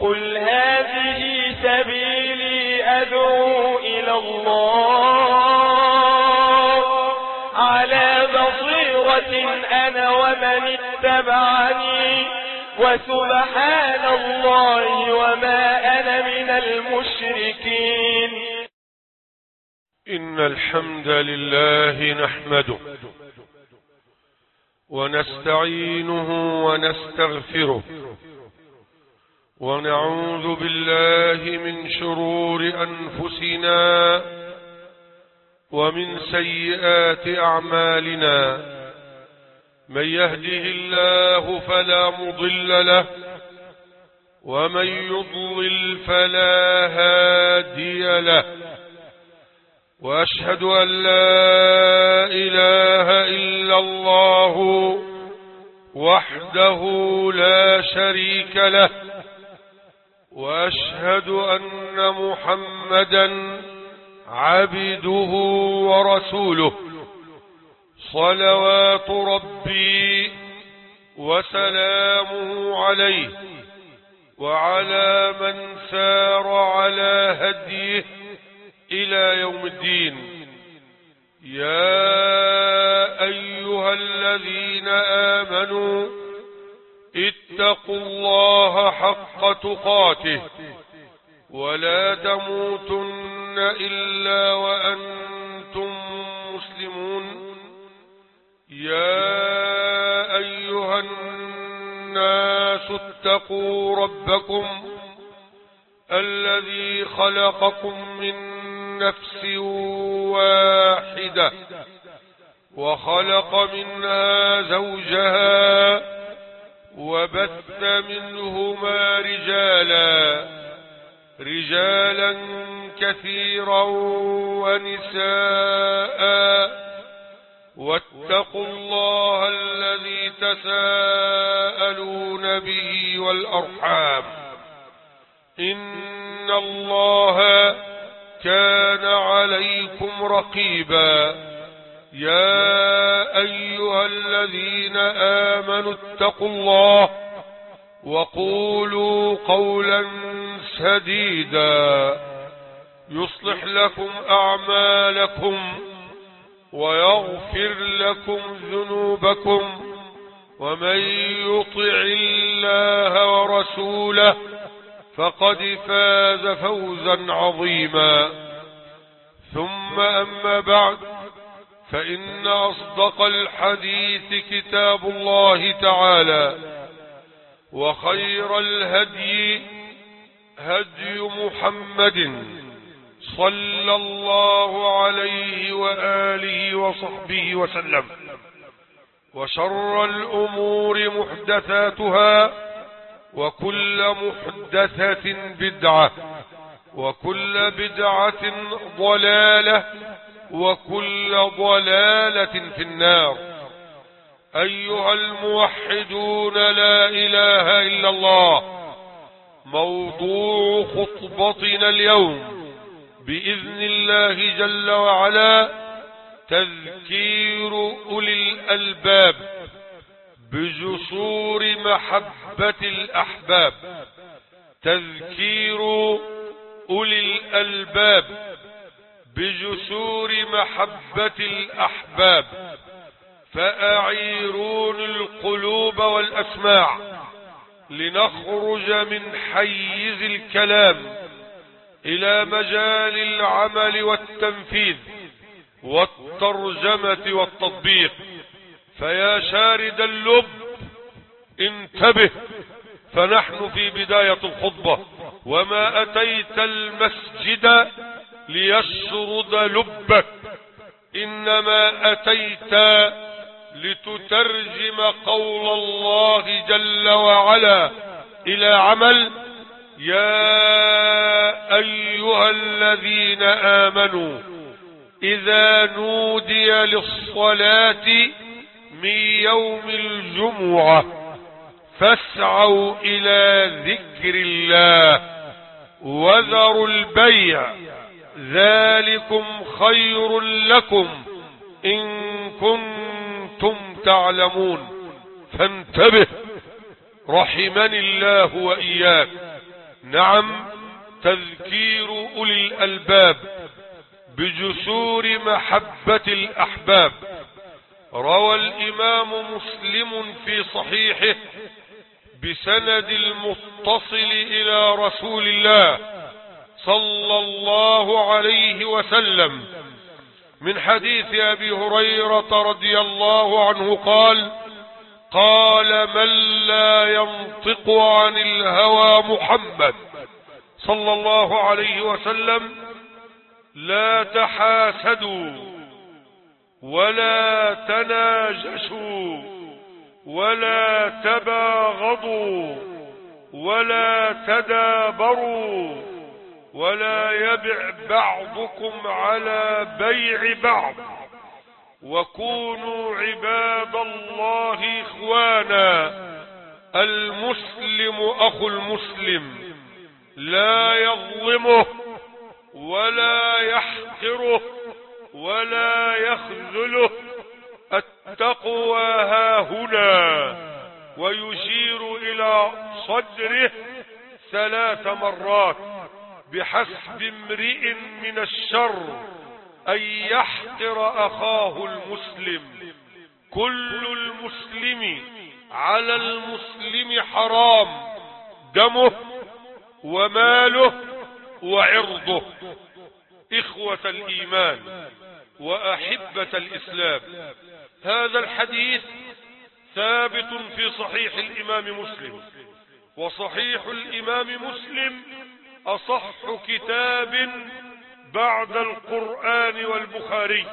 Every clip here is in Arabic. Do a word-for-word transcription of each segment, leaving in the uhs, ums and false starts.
قل هذه سبيلي أدعو إلى الله على بصيرة أنا ومن اتبعني وسبحان الله وما أنا من المشركين. إن الحمد لله نحمده ونستعينه ونستغفره ونعوذ بالله من شرور أنفسنا ومن سيئات أعمالنا. من يهده الله فلا مضل له ومن يضلل فلا هادي له، وأشهد أن لا إله إلا الله وحده لا شريك له، وأشهد أن محمدا عبده ورسوله صلوات ربي وسلامه عليه وعلى من سار على هديه إلى يوم الدين. يا أيها الذين آمنوا اتقوا الله حق تقاته ولا تموتن إلا وأنتم مسلمون. يا أيها الناس اتقوا ربكم الذي خلقكم من نفس واحدة وخلق منها زوجها وبث منهما رجالا رجالا كثيرا ونساء، واتقوا الله الذي تساءلون به والأرحام إن الله كان عليكم رقيبا. يا أيها الذين آمنوا اتقوا الله وقولوا قولا سديدا يصلح لكم أعمالكم ويغفر لكم ذنوبكم، ومن يطع الله ورسوله فقد فاز فوزا عظيما. ثم أما بعد، فإن أصدق الحديث كتاب الله تعالى، وخير الهدي هدي محمد صلى الله عليه وآله وصحبه وسلم، وشر الأمور محدثاتها وكل محدثة بدعة وكل بدعة ضلالة وكل ضلالة في النار. أيها الموحدون، لا إله إلا الله. موضوع خطبتنا اليوم بإذن الله جل وعلا تذكير أولي الألباب بجسور محبة الأحباب. تذكير أولي الألباب بجسور محبة الأحباب. فأعيرون القلوب والأسماع لنخرج من حيز الكلام إلى مجال العمل والتنفيذ والترجمة والتطبيق. فيا شارد اللب انتبه، فنحن في بداية الخطبة، وما أتيت المسجد ليشرد لبك، إنما أتيت لتترجم قول الله جل وعلا إلى عمل. يا أيها الذين آمنوا إذا نودي للصلاة من يوم الجمعة فاسعوا إلى ذكر الله وذروا البيع ذلكم خير لكم إن كنتم تعلمون. فانتبه رحمني الله وإياك. نعم، تذكير أولي الألباب بجسور محبة الأحباب. روى الإمام مسلم في صحيحه بسند المتصل إلى رسول الله صلى الله عليه وسلم من حديث أبي هريرة رضي الله عنه قال: قال من لا ينطق عن الهوى محمد صلى الله عليه وسلم: لا تحاسدوا ولا تناجشوا ولا تباغضوا ولا تدابروا ولا يبع بعضكم على بيع بعض، وكونوا عباد الله إخوانا، المسلم أخو المسلم، لا يظلمه ولا يحقره ولا يخذله، التقوى هاهنا، ويشير إلى صدره ثلاث مرات: بحسب امرئ من الشر أن يحقر أخاه المسلم، كل المسلم على المسلم حرام، دمه وماله وعرضه. إخوة الإيمان وأحبة الإسلام، هذا الحديث ثابت في صحيح الإمام مسلم، وصحيح الإمام مسلم أصح كتاب بعد القرآن والبخاري.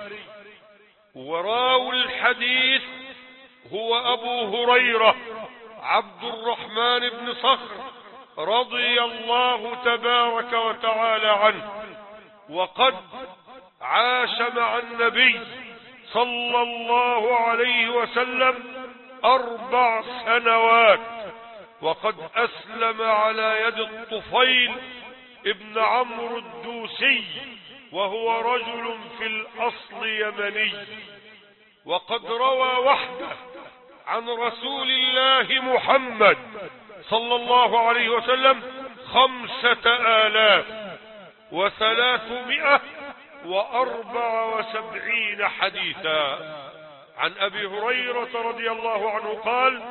وراوي الحديث هو أبو هريرة عبد الرحمن بن صخر رضي الله تبارك وتعالى عنه، وقد عاش مع النبي صلى الله عليه وسلم أربع سنوات، وقد أسلم على يد الطفيل ابن عمرو الدوسي، وهو رجل في الأصل يمني. وقد روى وحده عن رسول الله محمد صلى الله عليه وسلم خمسة آلاف وثلاثمائة وأربع وسبعين حديثا. عن أبي هريرة رضي الله عنه قال: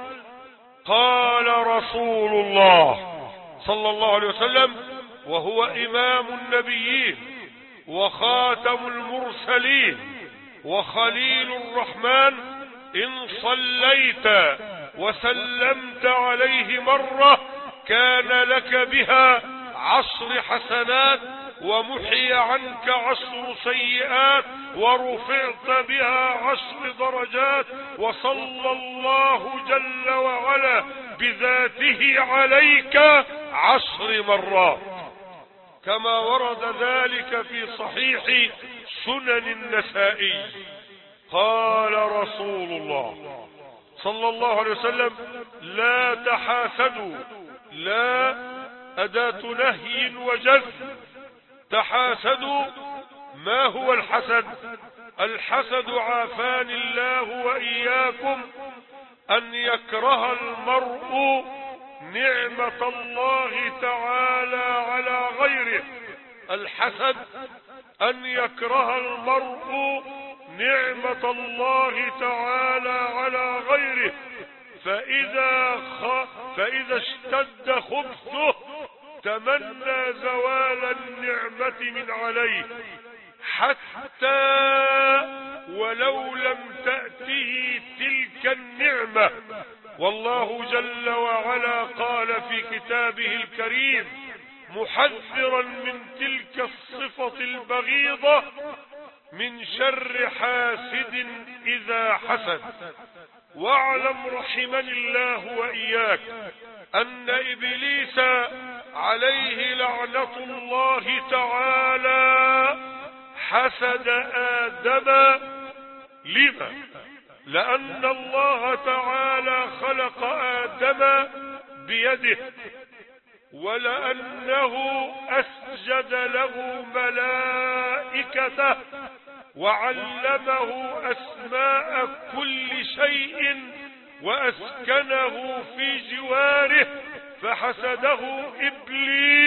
قال رسول الله صلى الله عليه وسلم، وهو إمام النبيين وخاتم المرسلين وخليل الرحمن: إن صليت وسلمت عليه مرة كان لك بها عشر حسنات، ومحي عنك عشر سيئات، ورفعت بها عشر درجات، وصلى الله جل وعلا بذاته عليك عشر مرات، كما ورد ذلك في صحيح سنن النسائي. قال رسول الله صلى الله عليه وسلم: لا تحاسدوا، لا أداة نهي وجزم. تحاسدوا، ما هو الحسد؟ الحسد عافاني الله وإياكم أن يكره المرء نعمة الله تعالى على غيره. الحسد أن يكره المرء نعمة الله تعالى على غيره، فإذا, خ... فإذا اشتد خبثه تمنى زوال النعمة من عليه، حتى ولو لم تأته تلك النعمة. والله جل وعلا قال في كتابه الكريم محذرا من تلك الصفة البغيضة: من شر حاسد إذا حسد. واعلم رحمني الله وإياك أن إبليس عليه لعنة الله تعالى حسد آدم. لما؟ لأن الله تعالى خلق آدم بيده، ولأنه أسجد له ملائكته وعلمه أسماء كل شيء وأسكنه في جواره، فحسده إبليس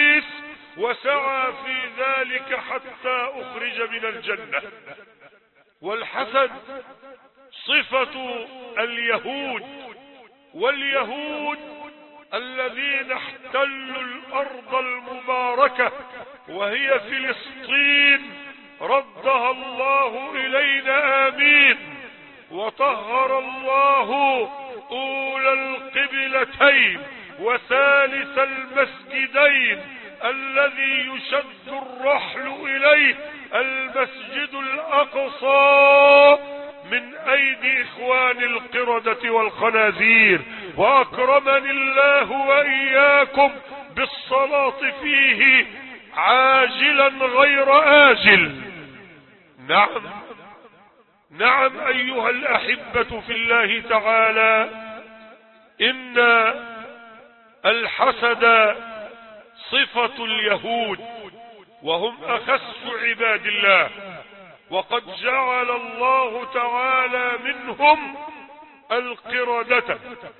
وسعى في ذلك حتى أخرج من الجنة. والحسد صفة اليهود، واليهود الذين احتلوا الأرض المباركة وهي فلسطين ردها الله إلينا آمين، وطهر الله أولى القبلتين وثالث المسجدين الذي يشد الرحل إليه المسجد الأقصى من أيدي إخوان القردة والخنازير، وأكرمني الله وإياكم بالصلاة فيه عاجلا غير آجل. نعم نعم أيها الأحبة في الله تعالى، إن الحسد صفة اليهود وهم أخس عباد الله، وقد جعل الله تعالى منهم القردة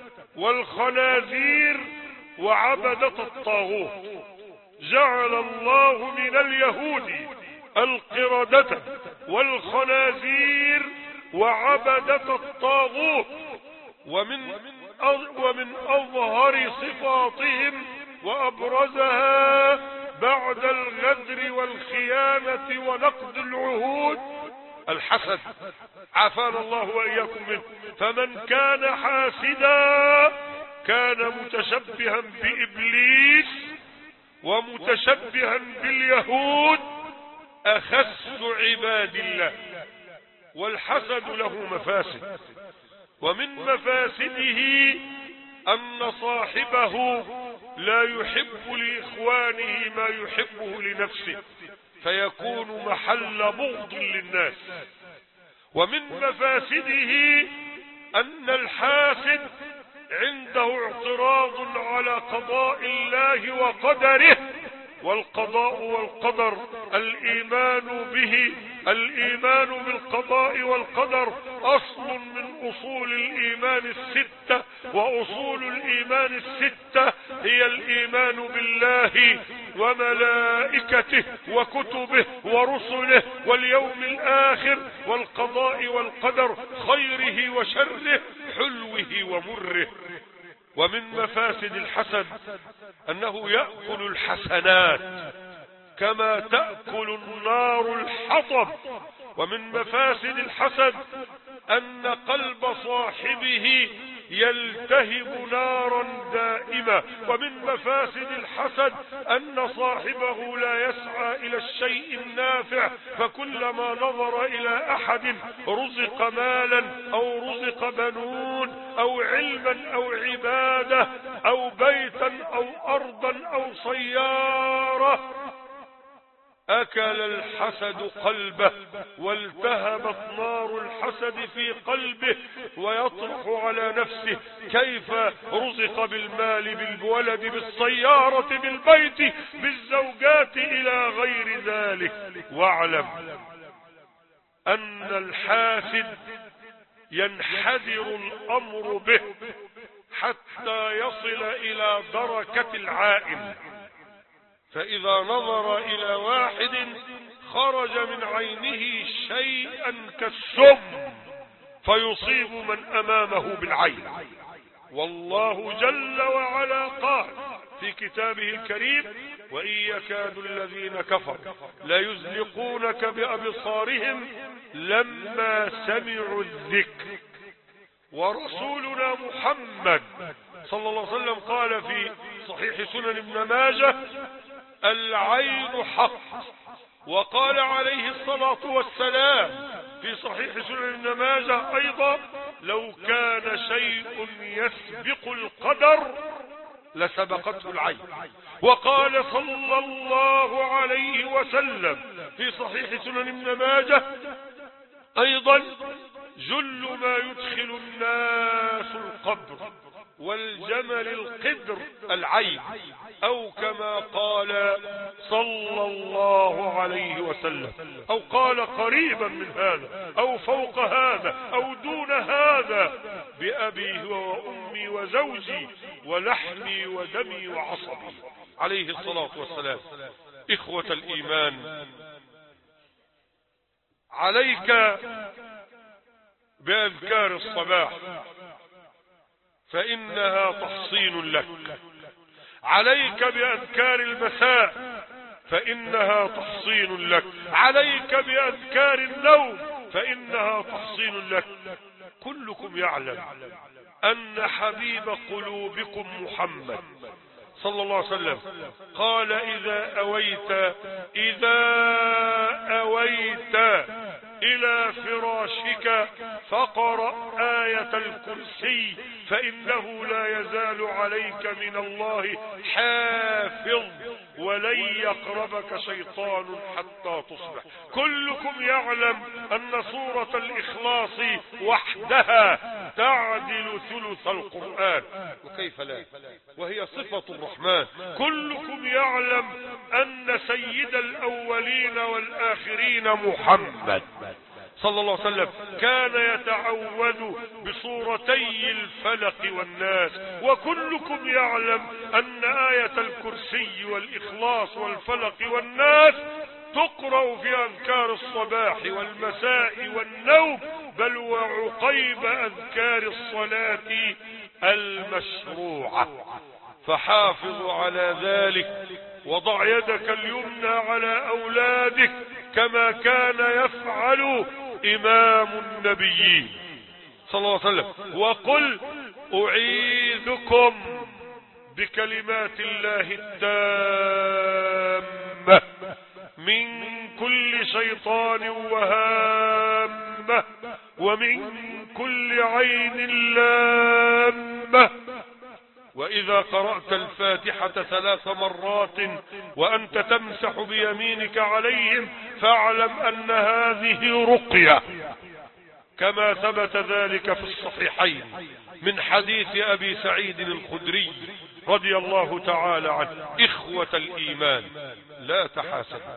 والخنازير وعبدة الطاغوت. جعل الله من اليهود القردة والخنازير وعبدة الطاغوت، ومن ومن أظهر صفاتهم وأبرزها بعد الغدر والخيانة ونقض العهود الحسد، عافانا الله وإياكم منه. فمن كان حاسدا كان متشبها بإبليس ومتشبها باليهود أخس عباد الله. والحسد له مفاسد، ومن مفاسده أن صاحبه لا يحب لإخوانه ما يحبه لنفسه فيكون محل بغض للناس. ومن مفاسده أن الحاسد عنده اعتراض على قضاء الله وقدره، والقضاء والقدر الإيمان به، الإيمان بالقضاء والقدر أصل من أصول الإيمان الستة، وأصول الإيمان الستة هي الإيمان بالله وملائكته وكتبه ورسله واليوم الآخر والقضاء والقدر خيره وشره حلوه ومره. ومن مفاسد الحسد أنه يأكل الحسنات كما تأكل النار الحطب. ومن مفاسد الحسد أن قلب صاحبه يلتهب نارا دائمة. ومن مفاسد الحسد أن صاحبه لا يسعى إلى الشيء النافع، فكلما نظر إلى أحد رزق مالا أو رزق بنون أو علما أو عبادة أو بيتا أو أرضا أو سيارة أكل الحسد قلبه، والتهبت نار الحسد في قلبه ويطرح على نفسه كيف رزق بالمال بالولد بالسيارة بالبيت بالزوجات إلى غير ذلك. واعلم أن الحاسد ينحدر الأمر به حتى يصل إلى دركة العائن، فإذا نظر إلى واحد خرج من عينه شيئا كالسم فيصيب من أمامه بالعين. والله جل وعلا قال في كتابه الكريم: وإن يكاد الذين كفروا ليزلقونك بأبصارهم لما سمعوا الذكر. ورسولنا محمد صلى الله عليه وسلم قال في صحيح سنن ابن ماجه: العين حق. وقال عليه الصلاة والسلام في صحيح سنن ابن ماجه أيضا: لو كان شيء يسبق القدر لسبقته العين. وقال صلى الله عليه وسلم في صحيح سنن ابن ماجه أيضا: جل ما يدخل الناس القبر والجمل القدر العين، أو كما قال صلى الله عليه وسلم، أو قال قريبا من هذا أو فوق هذا أو دون هذا: بأبي وأمي وزوجي ولحمي ودمي وعصبي، عليه الصلاة والسلام. إخوة الإيمان، عليك بأذكار الصباح فإنها تحصين لك، عليك بأذكار المساء فإنها تحصين لك، عليك بأذكار النوم فإنها تحصين لك. كلكم يعلم أن حبيب قلوبكم محمد صلى الله عليه وسلم قال: إذا أويت إذا أويت إلى فراشك فقرأ آية الكرسي فإنه لا يزال عليك من الله حافظ ولن يقربك شيطان حتى تصبح. كلكم يعلم أن سورة الإخلاص وحدها تعدل ثلث القرآن، وكيف لا، وهي صفة الرحمن. كلكم يعلم أن سيد الأولين والآخرين محمد صلى الله عليه وسلم كان يتعوذ بصورتي الفلق والناس. وكلكم يعلم أن آية الكرسي والإخلاص والفلق والناس تقرأ في أذكار الصباح والمساء والنوم، بل وعقيب أذكار الصلاة المشروعة. فحافظوا على ذلك، وضع يدك اليمنى على أولادك كما كان يفعل إمام النبيين صلى الله عليه وسلم، وقل: أعيذكم بكلمات الله التامة من كل شيطان وهامة ومن كل عين لامة. وإذا قرأت الفاتحة ثلاث مرات وأنت تمسح بيمينك عليهم فاعلم أن هذه رقية، كما ثبت ذلك في الصحيحين من حديث أبي سعيد الخدري رضي الله تعالى عنه. إخوة الإيمان، لا تحاسدوا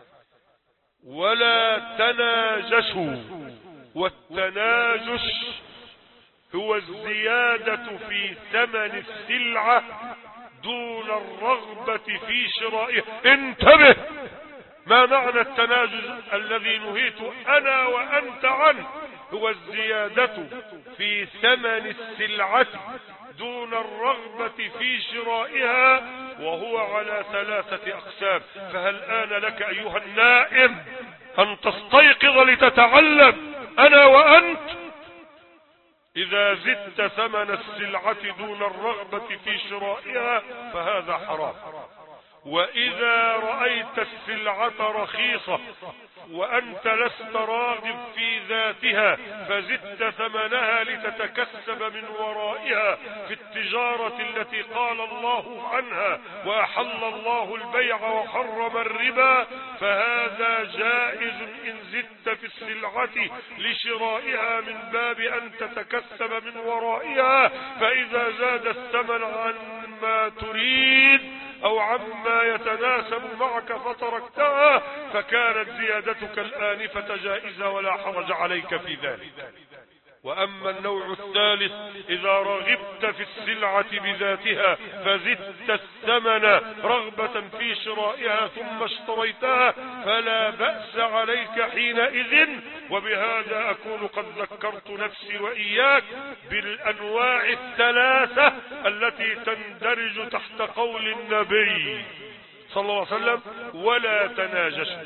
ولا تناجشوا، والتناجش هو الزيادة في ثمن السلعة دون الرغبة في شرائها. انتبه، ما معنى التناجش الذي نهيت أنا وأنت عنه؟ هو الزيادة في ثمن السلعة دون الرغبة في شرائها، وهو على ثلاثة أقسام. فهل آن لك أيها النائم أن تستيقظ لتتعلم أنا وأنت؟ إذا زدت ثمن السلعة دون الرغبة في شرائها فهذا حرام. وإذا رأيت السلعة رخيصة وأنت لست راغب في ذاتها فزدت ثمنها لتتكسب من ورائها في التجارة التي قال الله عنها: وأحل الله البيع وحرم الربا، فهذا جائز إن زدت في السلعة لشرائها من باب أن تتكسب من ورائها. فإذا زاد الثمن عن ما تريد أو عما يتناسب معك فتركتها فكانت زيادتك الآنفة جائزة ولا حرج عليك في ذلك. وأما النوع الثالث: إذا رغبت في السلعة بذاتها فزدت الثمن رغبة في شرائها ثم اشتريتها فلا بأس عليك حينئذ. وبهذا أكون قد ذكرت نفسي وإياك بالأنواع الثلاثة التي تندرج تحت قول النبي صلى الله عليه وسلم: ولا تناجشوا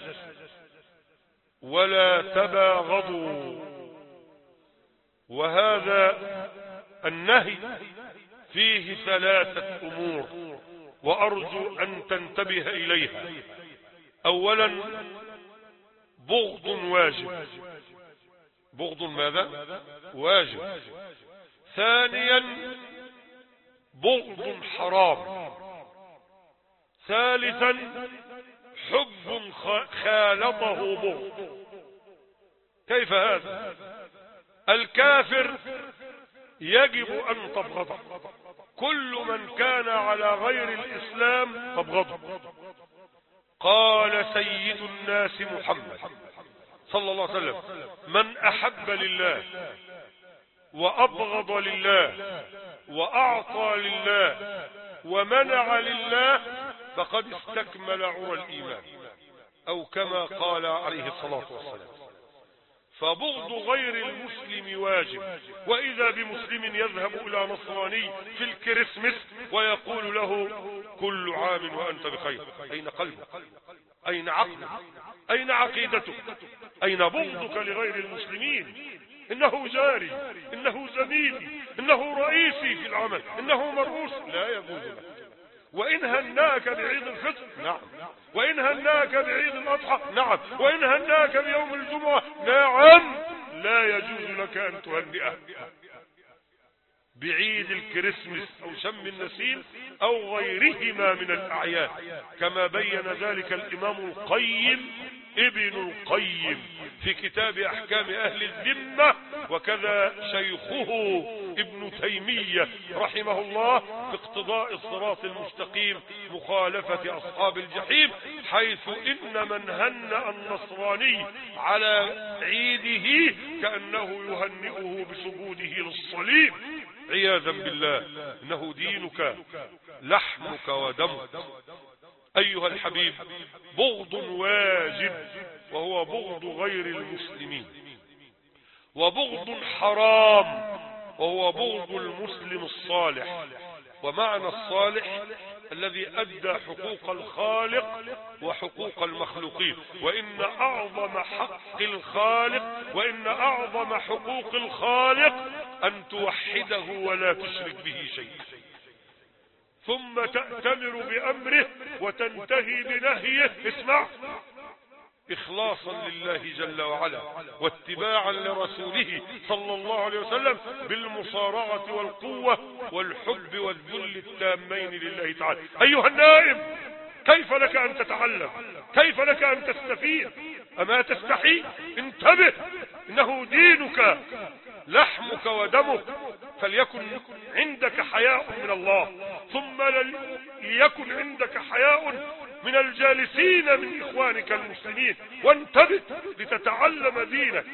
ولا تباغضوا. وهذا النهي فيه ثلاثة أمور وأرجو أن تنتبه إليها. أولا، بغض واجب. بغض ماذا؟ واجب. ثانيا، بغض حرام. ثالثا، حب خالطه بغض. كيف هذا؟ الكافر يجب أن تبغضه، كل من كان على غير الإسلام تبغضه. قال سيد الناس محمد صلى الله عليه وسلم: من أحب لله وأبغض لله وأعطى لله ومنع لله فقد استكمل عرى الإيمان، أو كما قال عليه الصلاة والسلام. فبغض غير المسلم واجب. وإذا بمسلم يذهب إلى نصراني في الكريسماس ويقول له كل عام وأنت بخير، أين قلبك؟ أين عقلك؟ أين عقيدتك؟ أين بغضك لغير المسلمين؟ إنه جاري، إنه زميلي، إنه رئيسي في العمل، إنه مرؤوس. لا يجوز لك. وإن هناك بعيد الفطر نعم، وإن هناك بعيد الأضحى نعم، وإن هناك بيوم الجمعة نعم، لا يجوز لك أن تهنئه بعيد الكريسماس أو شم النسيم أو غيرهما من الأعياد، كما بين ذلك الإمام القيم ابن القيم في كتاب أحكام أهل الذمة، وكذا شيخه ابن تيمية رحمه الله في اقتضاء الصراط المستقيم مخالفة أصحاب الجحيم، حيث إن من هنأ النصراني على عيده كأنه يهنئه بسجوده للصليب عياذا بالله. إنه دينك لحمك ودمك. أيها الحبيب، بغض واجب وهو بغض غير المسلمين، وبغض حرام وهو بغض المسلم الصالح. ومعنى الصالح الذي أدى حقوق الخالق وحقوق المخلوقين. وإن أعظم حق الخالق وإن أعظم حقوق الخالق أن توحده ولا تشرك به شيء، ثم تأتمر بأمره وتنتهي بنهيه. اسمع، إخلاصا لله جل وعلا واتباعا لرسوله صلى الله عليه وسلم بالمصارعة والقوة والحب والذل التامين لله تعالى. أيها النائم، كيف لك أن تتعلم؟ كيف لك أن تستفيد؟ أما تستحي؟ انتبه، إنه دينك لحمك ودمك، فليكن عندك حياء من الله، ثم ليكن عندك حياء من الجالسين من إخوانك المسلمين، وانتبه لتتعلم دينك.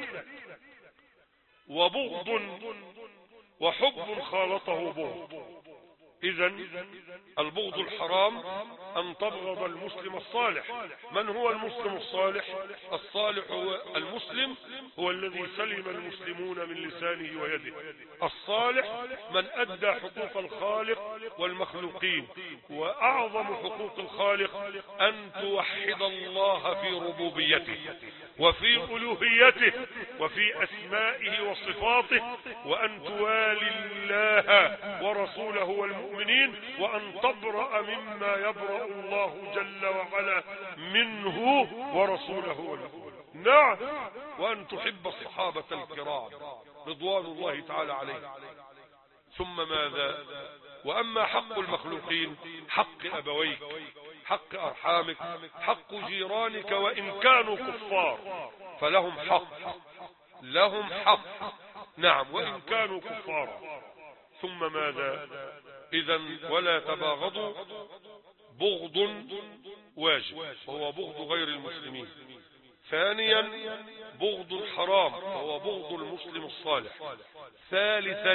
وبغض وحب خالطه بغض. إذن البغض الحرام أن تبغض المسلم الصالح. من هو المسلم الصالح؟ الصالح هو المسلم هو الذي سلم المسلمون من لسانه ويده. الصالح من أدى حقوق الخالق والمخلوقين. وأعظم حقوق الخالق أن توحد الله في ربوبيته وفي ألوهيته وفي أسمائه وصفاته، وأن توالي الله ورسوله والمؤمنين، وأن تبرأ مما يبرأ الله جل وعلا منه ورسوله والمؤمنين. نعم، وأن تحب الصحابة الكرام رضوان الله تعالى عليهم. ثم ماذا؟ وأما حق المخلوقين، حق أبويك، حق أرحامك، حق جيرانك وإن كانوا كفار فلهم حق، لهم حق، نعم، وإن كانوا كفارا. ثم ماذا؟ إذن ولا تباغضوا، بغض واجب وهو بغض غير المسلمين. ثانيا بغض حرام وهو بغض المسلم الصالح. ثالثا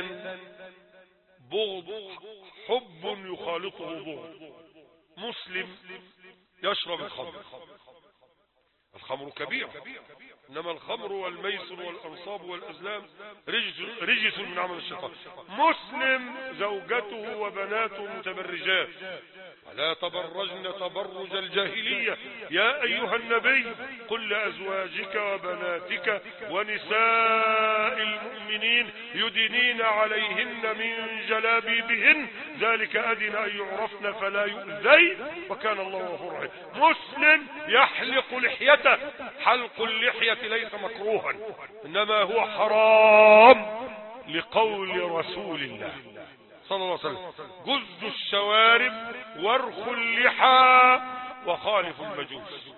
بغض حب يخالطه بغض. مسلم يشرب الخمر، الخمر كبير، إنما الخمر والميسر والأنصاب والأزلام رجس, رجس من عمل الشيطان. مسلم زوجته وبناته متبرجات، ولا تبرجن تبرج الجاهلية. يا أيها النبي قل لأزواجك وبناتك ونساء المؤمنين يدنين عليهن من جلابيبهن ذلك أدنى أن يعرفن فلا يؤذين وكان الله غفورا رحيما. مسلم يحلق لحيته، حلق اللحية ليس مكروها إنما هو حرام لقول رسول الله صلى الله عليه وسلم: جز الشوارب وارخ اللحى وخالف المجوس.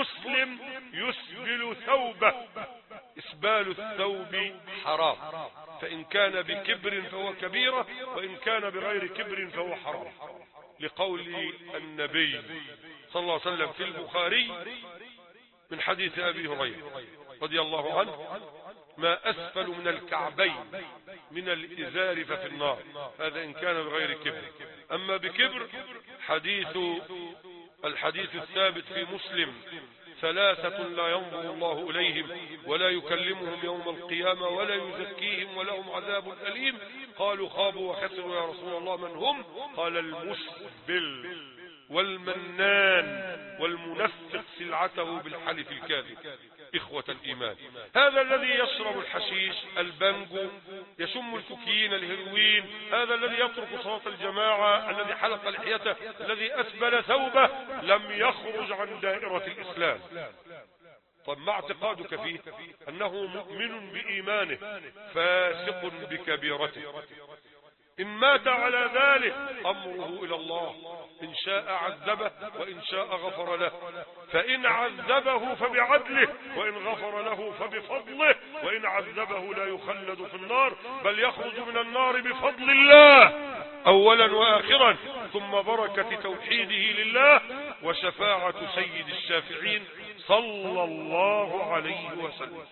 مسلم يسبل ثوبه، اسبال الثوب حرام، فإن كان بكبر فهو كبيرة، وإن كان بغير كبر فهو حرام، لقول النبي صلى الله عليه وسلم في البخاري من حديث أبي هريرة رضي الله عنه: ما أسفل من الكعبين من الإزار ففي النار، هذا إن كان بغير كبر. أما بكبر حديث الحديث الثابت في مسلم: ثلاثة لا ينظر الله إليهم ولا يكلمهم يوم القيامة ولا يزكيهم ولهم عذاب أليم. قالوا خابوا وخسروا يا رسول الله، من هم؟ قال: المسبل والمنان والمنفق سلعته بالحلف الكاذب. إخوة الإيمان، هذا الذي يشرب الحشيش، البنجو، يشم الكوكين، الهيروين، هذا الذي يترك صلاة الجماعة، الذي حلق لحيته، الذي أسبل ثوبه، لم يخرج عن دائرة الإسلام. طب ما اعتقادك فيه؟ أنه مؤمن بإيمانه فاسق بكبيرته. إن مات على ذلك أمره إلى الله، إن شاء عذبه وإن شاء غفر له، فإن عذبه فبعدله وإن غفر له فبفضله، وإن عذبه لا يخلد في النار بل يخرج من النار بفضل الله أولا وآخرا، ثم بركة توحيده لله وشفاعة سيد الشافعين صلى الله عليه وسلم.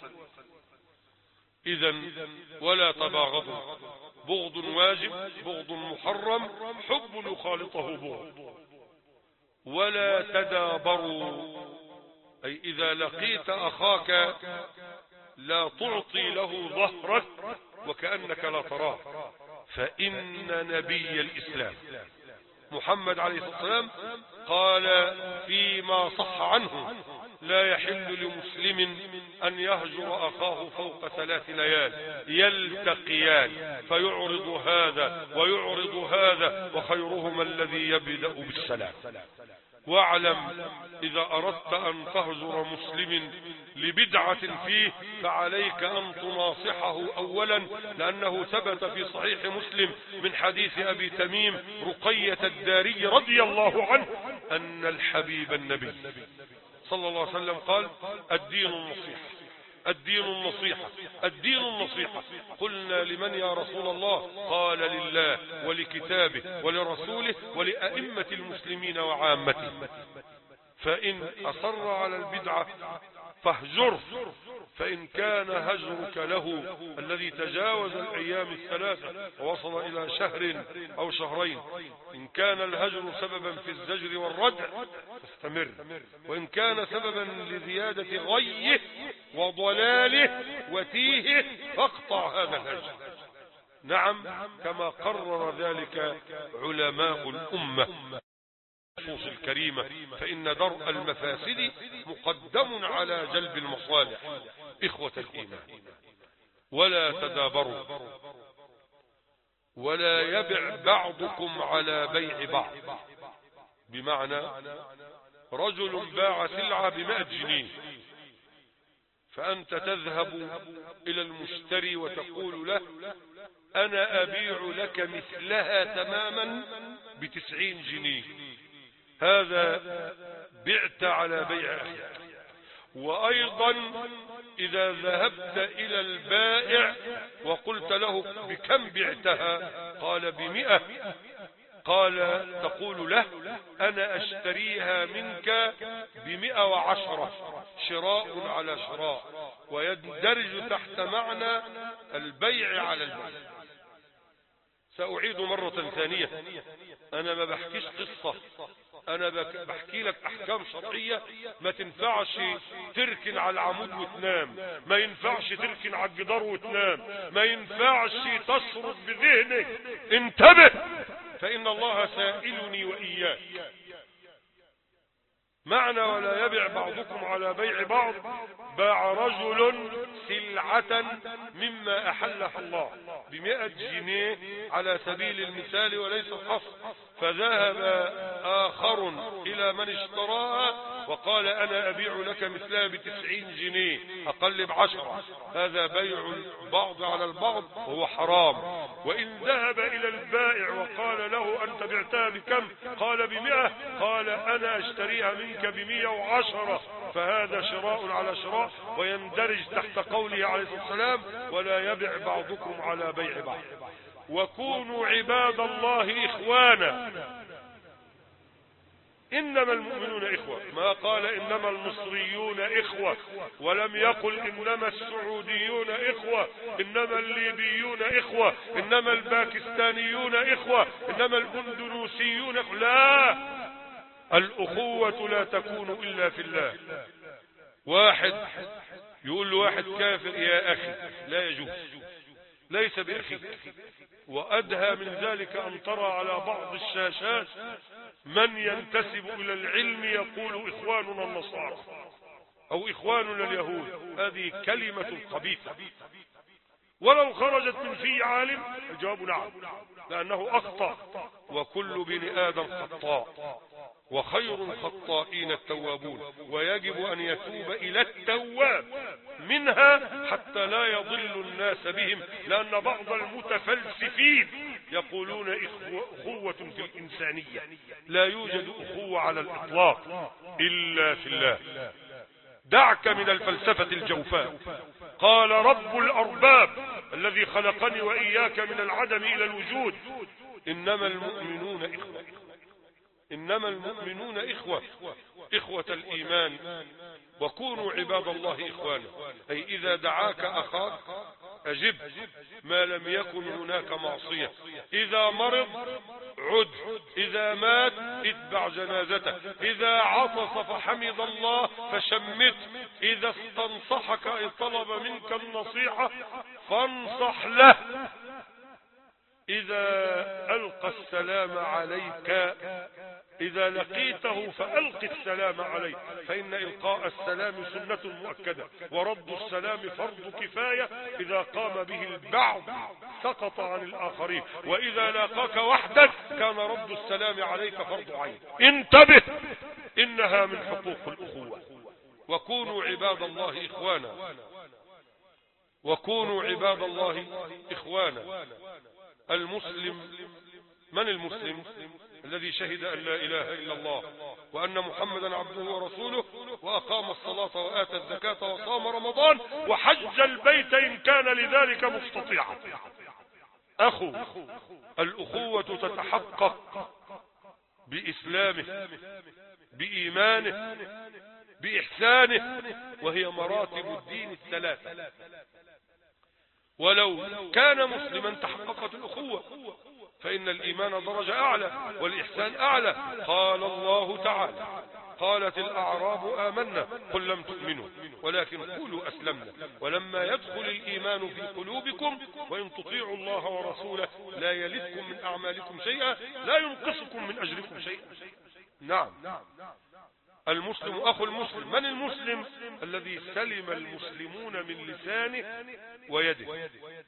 إذن ولا تباغضوا، بغض واجب، بغض محرم، حب يخالطه بغض. ولا تدابروا، أي إذا لقيت أخاك لا تعطي له ظهرك وكأنك لا تراه، فإن نبي الإسلام محمد عليه الصلاة والسلام قال فيما صح عنه: لا يحل لمسلم أن يهجر أخاه فوق ثلاث ليال يلتقيان فيعرض هذا ويعرض هذا وخيرهما الذي يبدأ بالسلام. واعلم إذا أردت أن تهجر مسلم لبدعة فيه فعليك أن تناصحه أولا، لأنه ثبت في صحيح مسلم من حديث أبي تميم رقية الداري رضي الله عنه أن الحبيب النبي صلى الله عليه وسلم قال: الدين النصيحة، الدين النصيحة، الدين النصيحة. قلنا: لمن يا رسول الله؟ قال: لله ولكتابه ولرسوله ولأئمة المسلمين وعامته. فإن أصر على البدعة فاهجره، فإن كان هجرك له الذي تجاوز الأيام الثلاثة ووصل إلى شهر أو شهرين، إن كان الهجر سببا في الزجر والردع فاستمر، وإن كان سببا لزيادة غيه وضلاله وتيهه فاقطع هذا الهجر. نعم، كما قرر ذلك علماء الأمة النصوص الكريمة، فإن درء المفاسد مقدم على جلب المصالح. إخوة الإيمان، ولا تدابروا، ولا يبع بعضكم على بيع بعض، بمعنى رجل باع سلعة بمائة جنيه، فأنت تذهب إلى المشتري وتقول له: أنا أبيع لك مثلها تماما بتسعين جنيه. هذا بعت على بيع أخيك. وأيضا إذا ذهبت إلى البائع وقلت له: بكم بعتها؟ قال: بمئة. قال تقول له: أنا أشتريها منك بمئة وعشرة، شراء على شراء، ويندرج تحت معنى البيع على البيع. سأعيد مرة ثانية، أنا ما بحكيش قصة، أنا بحكي لك أحكام شرعية. ما تنفعش تركن على العمود وتنام، ما ينفعش تركن على الجدار وتنام، ما ينفعش تشرد بذهنك. انتبه، فإن الله سائلني وإياك. معنى ولا يبع بعضكم على بيع بعض: باع رجل سلعة مما أحلها الله بمئة جنيه على سبيل المثال وليس الحصر، فذهب آخر إلى من اشتراها وقال: أنا أبيع لك مثلها بتسعين جنيه، أقل بعشرة. هذا بيع البعض على البعض وهو حرام. وإن ذهب إلى البائع وقال له: أنت بعتها بكم؟ قال: بمئة. قال: أنا أشتريها منك بمئة وعشرة، فهذا شراء على شراء، ويندرج تحت قوله عليه الصلاة والسلام ولا يبع بعضكم على بيع بعض. وكونوا عباد الله إخوانا. إنما المؤمنون إخوة، ما قال إنما المصريون إخوة، ولم يقل إنما السعوديون إخوة، إنما الليبيون إخوة، إنما الباكستانيون إخوة، إنما الأندونيسيون إخوة. لا، الأخوة لا تكون إلا في الله. واحد يقول له واحد كافر يا أخي، لا يجوز، ليس بأخيك. وأدهى من ذلك أن ترى على بعض الشاشات من ينتسب إلى العلم يقول إخواننا النصارى أو إخواننا اليهود. هذه كلمة خبيثة، ولو خرجت من في عالم الجواب نعم، لأنه أخطأ، وكل بني آدم خطاء، وخير الخطائين التوابون، ويجب أن يتوب إلى التواب منها حتى لا يضل الناس بهم، لأن بعض المتفلسفين يقولون أخوة في الإنسانية. لا يوجد أخوة على الإطلاق إلا في الله. دعك من الفلسفة الجوفاء. قال رب الأرباب الذي خلقني وإياك من العدم إلى الوجود إنما المؤمنون إخوة. إنما المؤمنون إخوة، إخوة الإيمان. وكونوا عباد الله إخوانا، أي إذا دعاك أخاك أجب ما لم يكن هناك معصية. إذا مرض عد، إذا مات اتبع جنازته، إذا عطس فحمد الله فشمت، إذا استنصحك أي طلب منك النصيحة فانصح له، إذا ألقى السلام عليك، إذا لقيته فألق السلام عليه، فإن إلقاء السلام سنة مؤكدة، ورد السلام فرض كفاية، إذا قام به البعض سقط عن الآخرين، وإذا لاقاك وحدك كان رد السلام عليك فرض عين. انتبه، إنها من حقوق الأخوة. وكونوا عباد الله إخوانا. وكونوا عباد الله إخوانا. المسلم، من المسلم؟ الذي شهد أن لا إله إلا الله وأن محمدا عبده ورسوله، وأقام الصلاة وآتى الزكاة وصام رمضان وحج البيت إن كان لذلك مستطيعا. أخو، الأخوة تتحقق بإسلامه، بإيمانه، بإحسانه، وهي مراتب الدين الثلاثة. ولو كان مسلما تحققت الأخوة، فإن الإيمان درجة أعلى والإحسان أعلى. قال الله تعالى قالت الأعراب آمنا قل لم تؤمنوا ولكن قولوا أسلمنا ولما يدخل الإيمان في قلوبكم وإن تطيعوا الله ورسوله لا يلدكم من أعمالكم شيئا لا ينقصكم من أجركم شيئا. نعم، المسلم أخو المسلم. من المسلم؟ الذي سلم المسلمون من لسانه ويده.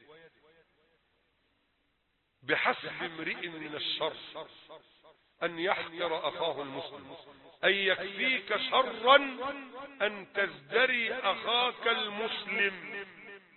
بحسب امرئ من الشر أن يحقر أخاه المسلم، أي يكفيك شرا أن تزدري أخاك المسلم،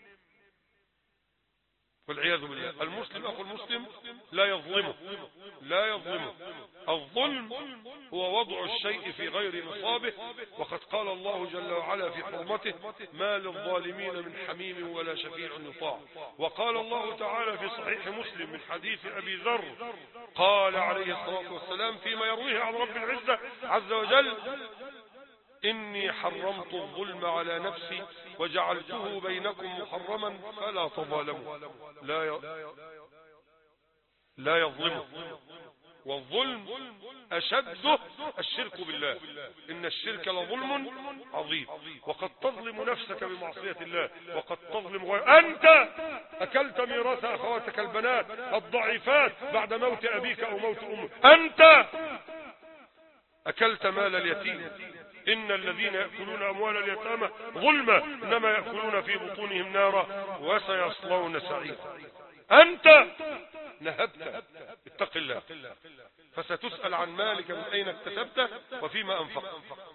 والعياذ بالله. المسلم أخو المسلم لا يظلمه، لا يظلمه. الظلم هو وضع الشيء في غير نصابه، وقد قال الله جل وعلا في حرمته ما للظالمين من حميم ولا شفيع يطاع. وقال الله تعالى في صحيح مسلم من حديث أبي ذر قال عليه الصلاة والسلام فيما يرويه عن رب العزة عز وجل إني حرمت الظلم على نفسي وجعلته بينكم محرما فلا تظالموا. لا ي... لا يظلمه. والظلم أشده الشرك بالله، إن الشرك لظلم عظيم. وقد تظلم نفسك بمعصية الله، وقد تظلم غير. أنت أكلت ميراث أخواتك البنات الضعيفات بعد موت أبيك أو موت أمك. أنت أكلت مال اليتيم. إن الذين يأكلون أموال اليتامى ظلما إنما يأكلون في بطونهم نارا وسيصلون سعيرا. أنت نهبت، اتق الله، فستسأل عن مالك من أين اكتسبته وفيما أنفقت.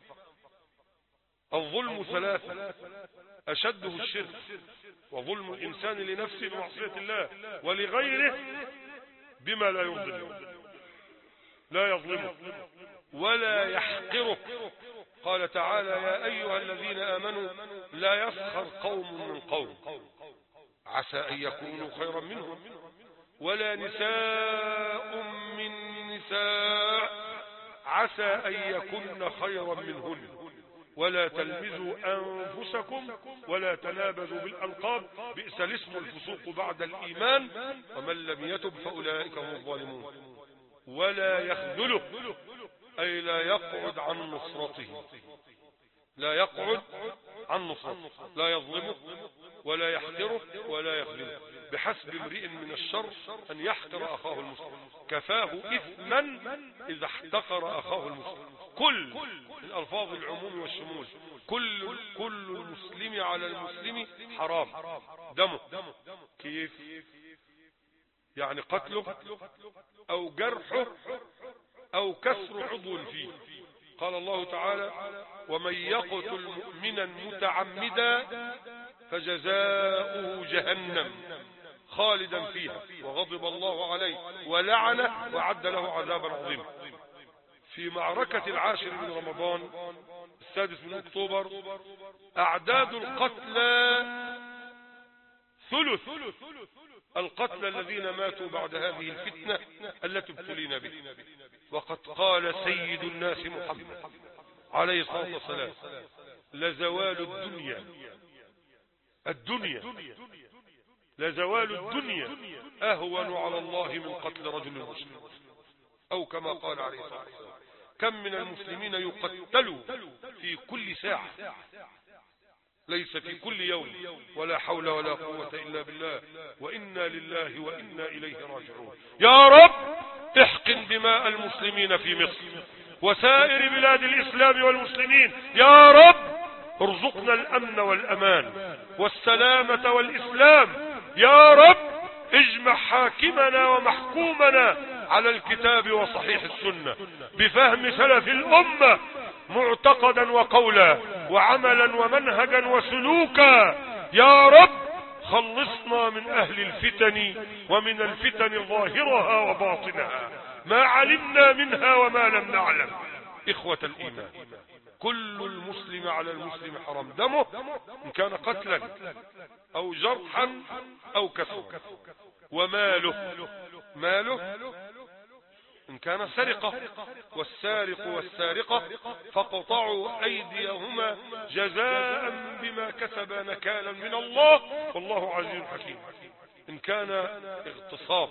الظلم ثلاثة، أشده الشرك، وظلم الإنسان لنفسه بمعصية الله ولغيره بما لا يرضي الله، لا يظلمه ولا يحقره قال تعالى يا أيها الذين آمنوا لا يسخر قوم من قوم عسى أن يكونوا خيرا منهم ولا نساء من نساء عسى أن يكن خيرا منهن ولا تلمزوا أنفسكم ولا تنابزوا بالألقاب بئس الاسم الفسوق بعد الإيمان ومن لم يتب فأولئك هم الظالمون ولا يخذله أي لا يقعد عن نصرته لا يقعد عن نصرته لا يظلمه ولا يحقره ولا يخذله بحسب امرئ من الشر أن يحقر أخاه المسلم كفاه إثما إذا احتقر أخاه المسلم كل الألفاظ العموم والشمول كل كل المسلم على المسلم حرام دمه كيف يعني قتله أو جرحه أو كسر عضو فيه قال الله تعالى ومن يقتل مؤمنا متعمدا فجزاؤه جهنم خالدا فيها وغضب الله عليه ولعنه وعد له عذابا عظيما في معركة العاشر من رمضان السادس من أكتوبر أعداد القتلى ثلث القتلى الذين ماتوا بعد هذه الفتنة التي ابتلينا به وقد قال سيد الناس محمد عليه الصلاة والسلام لزوال الدنيا الدنيا لزوال الدنيا أهون على الله من قتل رجل مسلم أو كما قال عليه الصلاة والسلام كم من المسلمين يقتلوا في كل ساعة ليس في كل يوم ولا حول ولا قوة إلا بالله وإنا لله وإنا إليه راجعون يا رب احقن دماء المسلمين في مصر وسائر بلاد الإسلام والمسلمين يا رب ارزقنا الأمن والأمان والسلامة والإسلام يا رب اجمع حاكمنا ومحكومنا على الكتاب وصحيح السنة بفهم سلف الأمة معتقدا وقولا وعملا ومنهجا وسلوكا يا رب خلصنا من أهل الفتن ومن الفتن ظاهرها وباطنها ما علمنا منها وما لم نعلم إخوة الإيمان كل المسلم على المسلم حرام دمه إن كان قتلا أو جرحا أو كسرا وماله ماله إن كان سرقة والسارق والسارقة فاقطعوا أيديهما جزاء بما كسبا نكالا من الله والله عزيز حكيم إن كان اغتصاب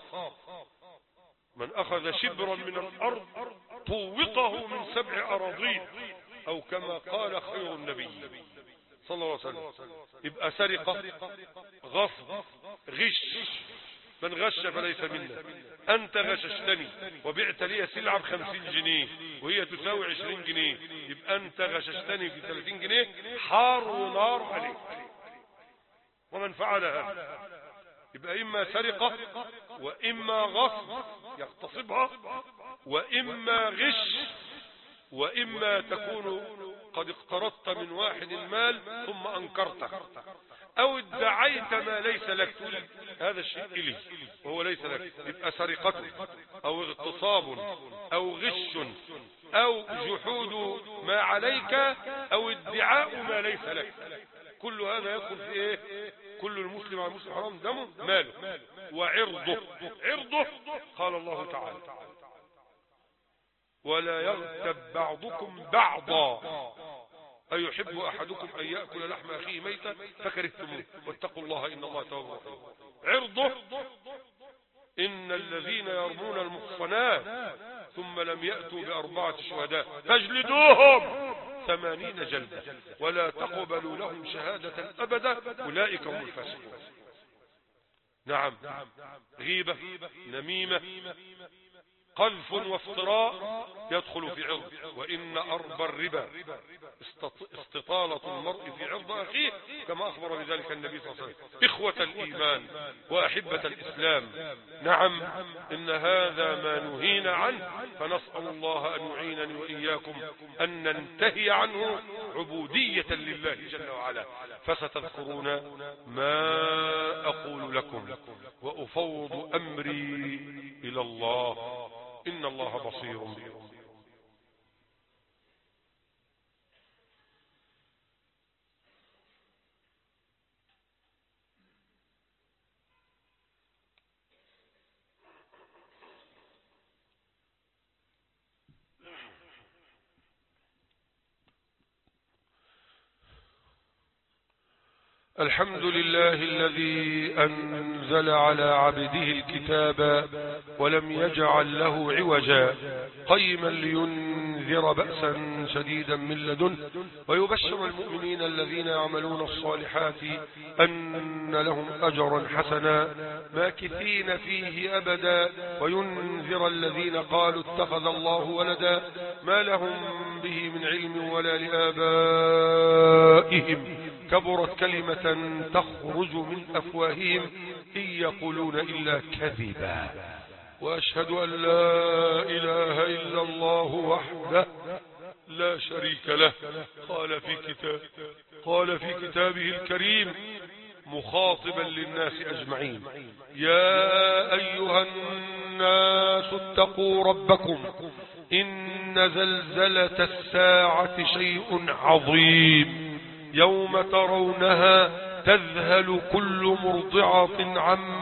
من أخذ شبرا من الأرض طوقه من سبع أراضين أو كما قال خير النبي صلى الله عليه وسلم يبقى سرقة غصب غش من غش فليس منا أنت غششتني وبعت لي سلعة بخمسين جنيه وهي تساوي عشرين جنيه يبقى أنت غششتني في ثلاثين جنيه حار ونار عليك ومن فعل هذا يبقى إما سرقة وإما غصب يغتصبها وإما غش وإما تكون قد اقترضت من واحد المال ثم أنكرته أو ادعيت ما ليس لك هذا الشيء إلي وهو ليس لك يبقى سرقة أو اغتصاب أو غش أو جحود ما عليك أو ادعاء ما ليس لك كل هذا يدخل في إيه كل المسلم على المسلم حرام دمه ماله وعرضه عرضه قال الله تعالى ولا يغتب بعضكم بعضا أيحب أحدكم أن يأكل لحم أخيه ميتا فكرهتموه واتقوا الله إن الله تواب رحيم عرضه إن الذين يرمون المحصنات ثم لم يأتوا بأربعة شهداء فاجلدوهم ثمانين جلدة ولا تقبلوا لهم شهادة أبدا أولئك هم الفاسقون نعم غيبة نميمة قذف وافتراء يدخل في عرض وإن أربى الربا استطالة المرء في عرض أخيه كما أخبر بذلك النبي صلى الله عليه وسلم إخوة الإيمان وأحبة الإسلام نعم إن هذا ما نهينا عنه فنسأل الله أن يعينني وإياكم أن ننتهي عنه عبودية لله جل وعلا فستذكرون ما أقول لكم وأفوض أمري إلى الله إن الله بصير بكم الحمد لله الذي أنزل على عبده الكتاب ولم يجعل له عوجا قيما لينذر بأسا شديدا من لدنه ويبشر المؤمنين الذين يعملون الصالحات أن لهم أجرا حسنا ماكثين فيه أبدا وينذر الذين قالوا اتخذ الله ولدا ما لهم به من علم ولا لآبائهم كبرت كلمة تخرج من أفواههم إن يقولون إلا كذبا وأشهد أن لا إله إلا الله وحده لا شريك له قال في كتاب قال في كتابه الكريم مخاطبا للناس أجمعين يا أيها الناس اتقوا ربكم إن زلزلة الساعة شيء عظيم يوم ترونها تذهل كل مرضعة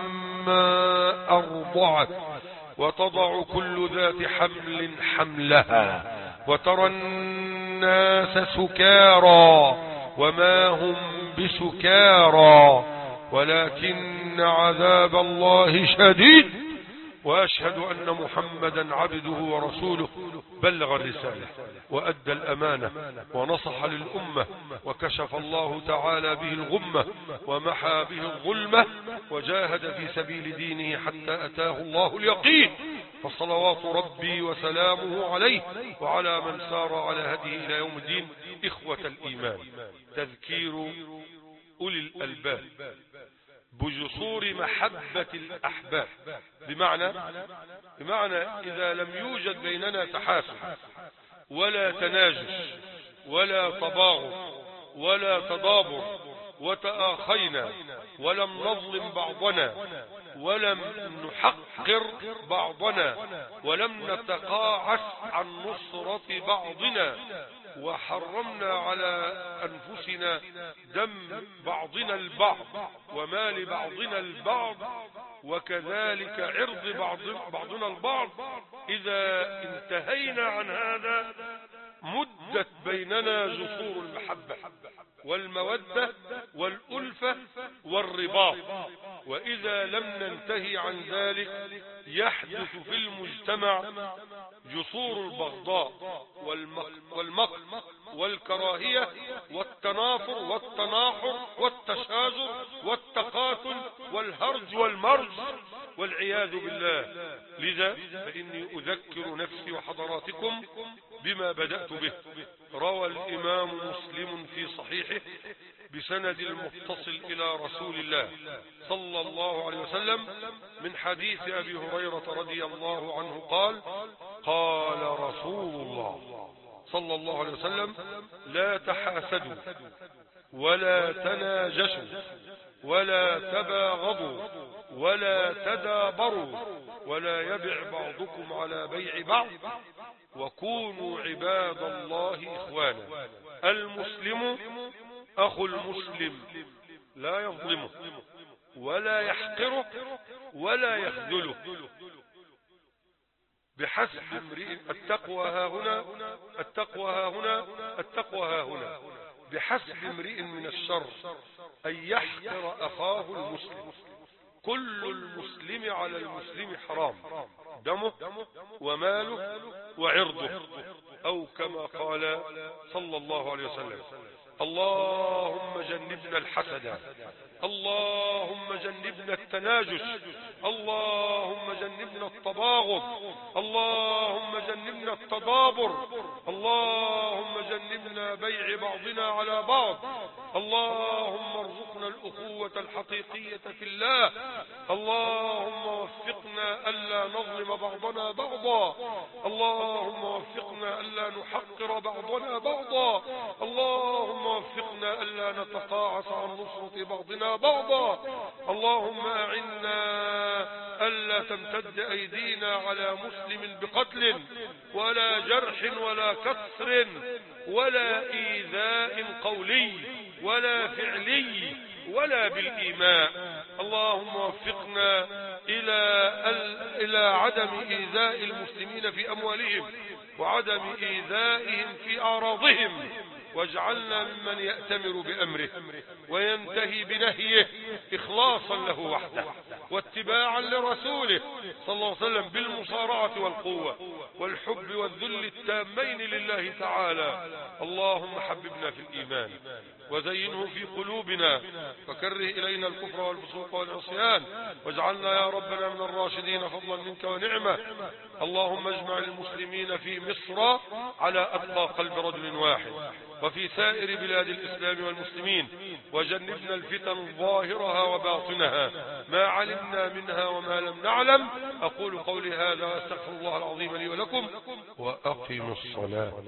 عما أرضعت وتضع كل ذات حمل حملها وترى الناس سكارى وما هم بسكارى ولكن عذاب الله شديد وأشهد أن محمدا عبده ورسوله بلغ الرسالة وأدى الأمانة ونصح للأمة وكشف الله تعالى به الغمة ومحى به الظلمة وجاهد في سبيل دينه حتى أتاه الله اليقين فصلوات ربي وسلامه عليه وعلى من سار على هديه إلى يوم الدين. إخوة الإيمان، تذكير أولي الألباب بجسور محبة الأحباب، بمعنى بمعنى إذا لم يوجد بيننا تحاسب ولا تناجش ولا تباغض ولا تدابر وتآخينا ولم نظلم بعضنا ولم نحقر بعضنا ولم نتقاعس عن نصرة بعضنا وحرمنا على أنفسنا دم بعضنا البعض ومال بعضنا البعض وكذلك عرض بعض بعضنا البعض، إذا انتهينا عن هذا مدت بيننا جسور المحبة والمودة والألفة والرباط، وإذا لم ننتهي عن ذلك يحدث في المجتمع جسور البغضاء والمقت والكراهية والتنافر والتناحر والتشاجر والتقاتل والهرج والمرج والعياذ بالله. لذا فإني أذكر نفسي وحضراتكم بما بدأت به. روى الإمام مسلم في صحيحه بسند المتصل إلى رسول الله صلى الله عليه وسلم من حديث أبي هريرة رضي الله عنه قال قال رسول الله صلى الله عليه وسلم لا تحاسدوا ولا تناجشوا ولا تباغضوا ولا تدابروا ولا يبع بعضكم على بيع بعض وكونوا عباد الله إخوانا. المسلم أخو المسلم لا يظلمه ولا يحقره ولا يخذله. بحسب امرئ التقوى ها هنا التقوى ها هنا التقوى ها هنا بحسب امرئ من الشر أن يحقر أخاه المسلم. كل المسلم على المسلم حرام دمه وماله وعرضه، أو كما قال صلى الله عليه وسلم اللهم جنبنا الحسد، اللهم جنبنا التناجش، اللهم جنبنا التباغض، اللهم جنبنا التدابر، اللهم جنبنا بيع بعضنا على بعض، اللهم ارزقنا الأخوة الحقيقية في الله، اللهم وفقنا ألا نظلم بعضنا بعضا، اللهم وفقنا ألا نحقر بعضنا بعضا، اللهم وفقنا ألا نتقاعس عن نصرة بعضنا بعضا، اللهم أعنا ألا تمتد أيدينا على مسلم بقتل ولا جرح ولا كسر ولا إيذاء قولي ولا فعلي ولا بالإيماء. اللهم وفقنا إلى إلى عدم إيذاء المسلمين في أموالهم وعدم إيذائهم في أعراضهم واجعلنا ممن يأتمر بأمره وينتهي بنهيه إخلاصا له وحده واتباعا لرسوله صلى الله عليه وسلم بالمصارعة والقوة والحب والذل التامين لله تعالى. اللهم حببنا في الإيمان وزينه في قلوبنا وكره إلينا الكفر والفسوق والعصيان واجعلنا يا ربنا من الراشدين فضلا منك ونعمة. اللهم اجمع المسلمين في مصر على أتقى قلب رجل واحد وفي سائر بلاد الإسلام والمسلمين وجنبنا الفتن ظاهرها وباطنها ما علمنا منها وما لم نعلم. أقول قولي هذا واستغفر الله العظيم لي ولكم وأقيموا الصلاة.